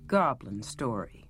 Goblin Story.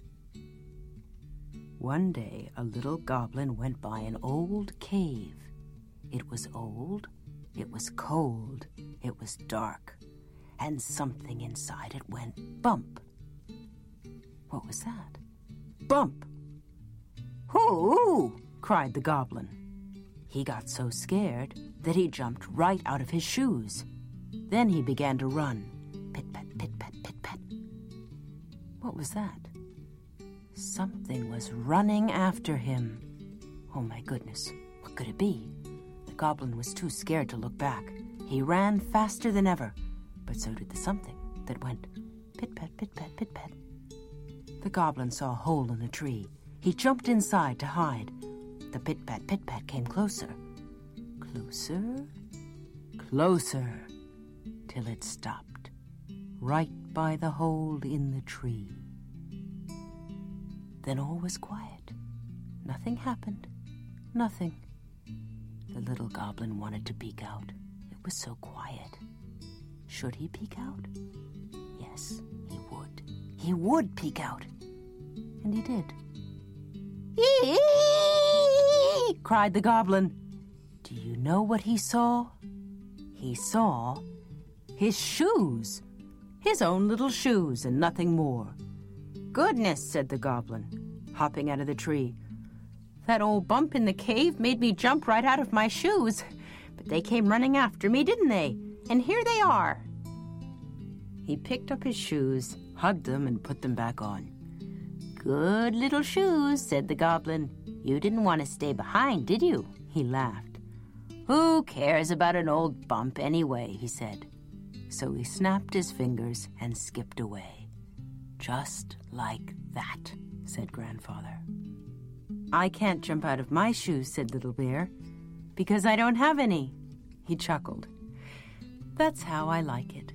One day, a little goblin went by an old cave. It was old, it was cold, it was dark, and something inside it went bump. What was that? Bump! "Hoo!" cried the goblin. He got so scared that he jumped right out of his shoes. Then he began to run. Pit-pat, pit-pat, pit-pat. What was that? Something was running after him. Oh, my goodness, what could it be? The goblin was too scared to look back. He ran faster than ever, but so did the something that went pit-pat, pit-pat, pit-pat. The goblin saw a hole in the tree. He jumped inside to hide. The pit-pat, pit-pat came closer. Closer, closer, till it stopped, right by the hole in the tree. Then all was quiet. Nothing happened. Nothing. The little goblin wanted to peek out. It was so quiet. Should he peek out? Yes, he would. He would peek out. And he did. "Eee!" cried the goblin. Do you know what he saw? He saw his shoes. His own little shoes and nothing more. "Goodness," said the goblin, hopping out of the tree. "That old bump in the cave made me jump right out of my shoes. But they came running after me, didn't they? And here they are." He picked up his shoes, hugged them, and put them back on. "Good little shoes," said the goblin. "You didn't want to stay behind, did you?" He laughed. "Who cares about an old bump anyway?" he said. So he snapped his fingers and skipped away. "Just like that," said Grandfather. "I can't jump out of my shoes," said Little Bear, "because I don't have any." He chuckled. "That's how I like it.